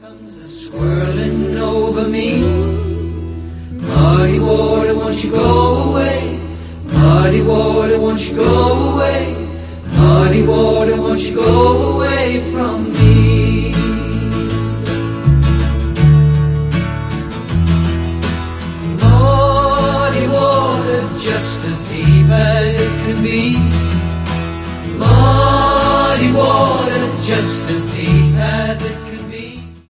Comes a swirling over me. Muddy water, won't you go away? Muddy water, won't you go away? Muddy water, won't you go away from me? Muddy water, just as deep as it can be. Muddy water, just as deep as it can be.